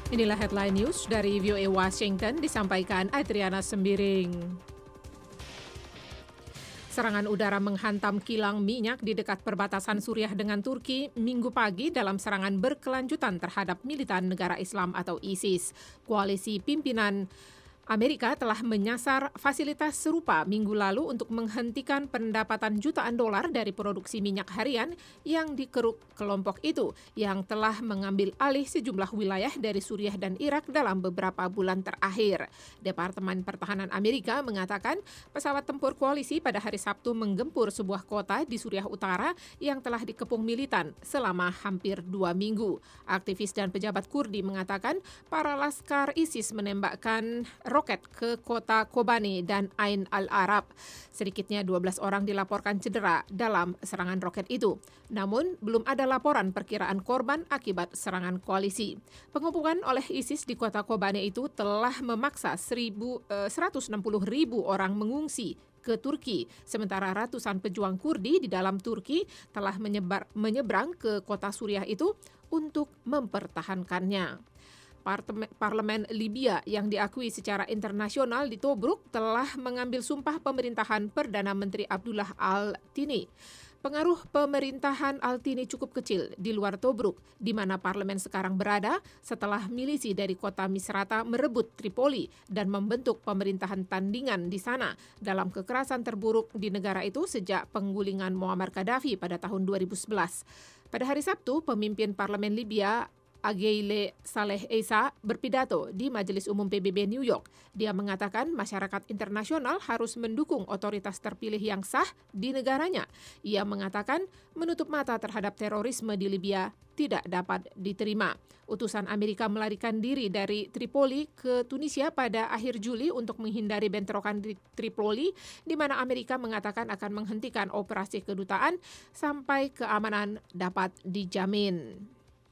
Inilah headline news dari VOA Washington disampaikan Adriana Sembiring. Serangan udara menghantam kilang minyak di dekat perbatasan Suriah dengan Turki Minggu pagi dalam serangan berkelanjutan terhadap militan negara Islam atau ISIS. Koalisi pimpinan Amerika telah menyasar fasilitas serupa minggu lalu untuk menghentikan pendapatan jutaan dolar dari produksi minyak harian yang dikeruk kelompok itu yang telah mengambil alih sejumlah wilayah dari Suriah dan Irak dalam beberapa bulan terakhir. Departemen Pertahanan Amerika mengatakan pesawat tempur koalisi pada hari Sabtu menggempur sebuah kota di Suriah Utara yang telah dikepung militan selama hampir 2 minggu. Aktivis dan pejabat Kurdi mengatakan para laskar ISIS menembakkan roket ke kota Kobani dan Ain al-Arab. Sedikitnya 12 orang dilaporkan cedera dalam serangan roket itu. Namun, belum ada laporan perkiraan korban akibat serangan koalisi. Pengepungan oleh ISIS di kota Kobani itu telah memaksa 160.000 orang mengungsi ke Turki, sementara ratusan pejuang Kurdi di dalam Turki telah menyeberang ke kota Suriah itu untuk mempertahankannya. Parlemen Libya yang diakui secara internasional di Tobruk telah mengambil sumpah pemerintahan Perdana Menteri Abdullah Al-Tini. Pengaruh pemerintahan Al-Tini cukup kecil di luar Tobruk, di mana parlemen sekarang berada setelah milisi dari kota Misrata merebut Tripoli dan membentuk pemerintahan tandingan di sana dalam kekerasan terburuk di negara itu sejak penggulingan Muammar Gaddafi pada tahun 2011. Pada hari Sabtu, pemimpin parlemen Libya Ageile Saleh Issa berpidato di Majelis Umum PBB New York. Dia mengatakan masyarakat internasional harus mendukung otoritas terpilih yang sah di negaranya. Ia mengatakan menutup mata terhadap terorisme di Libya tidak dapat diterima. Utusan Amerika melarikan diri dari Tripoli ke Tunisia pada akhir Juli untuk menghindari bentrokan di Tripoli, di mana Amerika mengatakan akan menghentikan operasi kedutaan sampai keamanan dapat dijamin.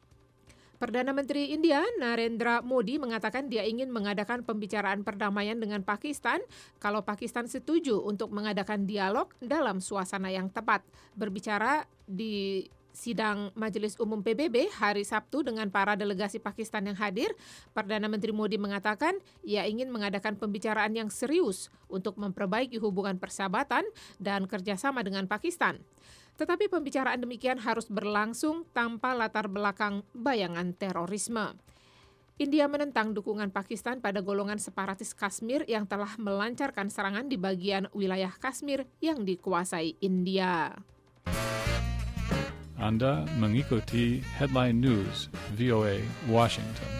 Perdana Menteri India Narendra Modi mengatakan dia ingin mengadakan pembicaraan perdamaian dengan Pakistan kalau Pakistan setuju untuk mengadakan dialog dalam suasana yang tepat. Berbicara di sidang Majelis Umum PBB hari Sabtu dengan para delegasi Pakistan yang hadir, Perdana Menteri Modi mengatakan ia ingin mengadakan pembicaraan yang serius untuk memperbaiki hubungan persahabatan dan kerjasama dengan Pakistan. Tetapi pembicaraan demikian harus berlangsung tanpa latar belakang bayangan terorisme. India menentang dukungan Pakistan pada golongan separatis Kashmir yang telah melancarkan serangan di bagian wilayah Kashmir yang dikuasai India. Anda mengikuti Headline News VOA Washington.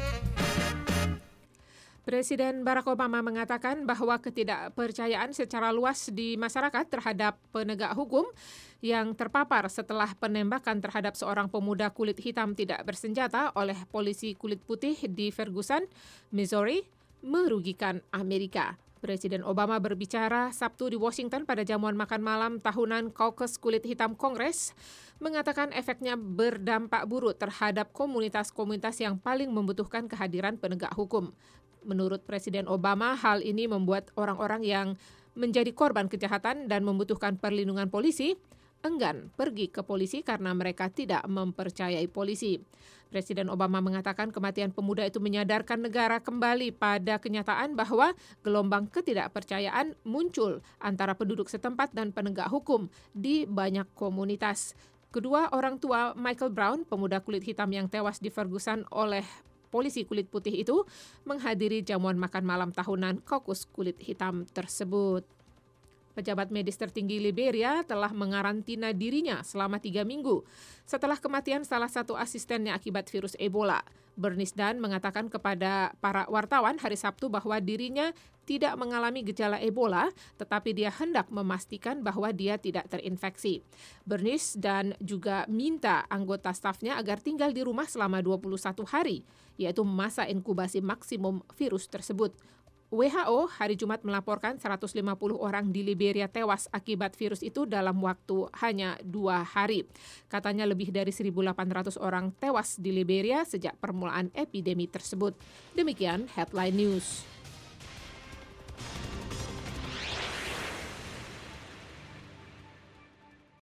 Presiden Barack Obama mengatakan bahwa ketidakpercayaan secara luas di masyarakat terhadap penegak hukum yang terpapar setelah penembakan terhadap seorang pemuda kulit hitam tidak bersenjata oleh polisi kulit putih di Ferguson, Missouri, merugikan Amerika. Presiden Obama berbicara Sabtu di Washington pada jamuan makan malam tahunan Caucus Kulit Hitam Kongres, mengatakan efeknya berdampak buruk terhadap komunitas-komunitas yang paling membutuhkan kehadiran penegak hukum. Menurut Presiden Obama, hal ini membuat orang-orang yang menjadi korban kejahatan dan membutuhkan perlindungan polisi enggan pergi ke polisi karena mereka tidak mempercayai polisi. Presiden Obama mengatakan kematian pemuda itu menyadarkan negara kembali pada kenyataan bahwa gelombang ketidakpercayaan muncul antara penduduk setempat dan penegak hukum di banyak komunitas. Kedua orang tua Michael Brown, pemuda kulit hitam yang tewas di Ferguson oleh polisi kulit putih itu, menghadiri jamuan makan malam tahunan Caucus Kulit Hitam tersebut. Pejabat medis tertinggi Liberia telah mengarantina dirinya selama 3 minggu setelah kematian salah satu asistennya akibat virus Ebola. Bernice Dunn mengatakan kepada para wartawan hari Sabtu bahwa dirinya tidak mengalami gejala Ebola, tetapi dia hendak memastikan bahwa dia tidak terinfeksi. Bernice dan juga minta anggota stafnya agar tinggal di rumah selama 21 hari, yaitu masa inkubasi maksimum virus tersebut. WHO hari Jumat melaporkan 150 orang di Liberia tewas akibat virus itu dalam waktu hanya 2 hari. Katanya lebih dari 1.800 orang tewas di Liberia sejak permulaan epidemi tersebut. Demikian Headline News.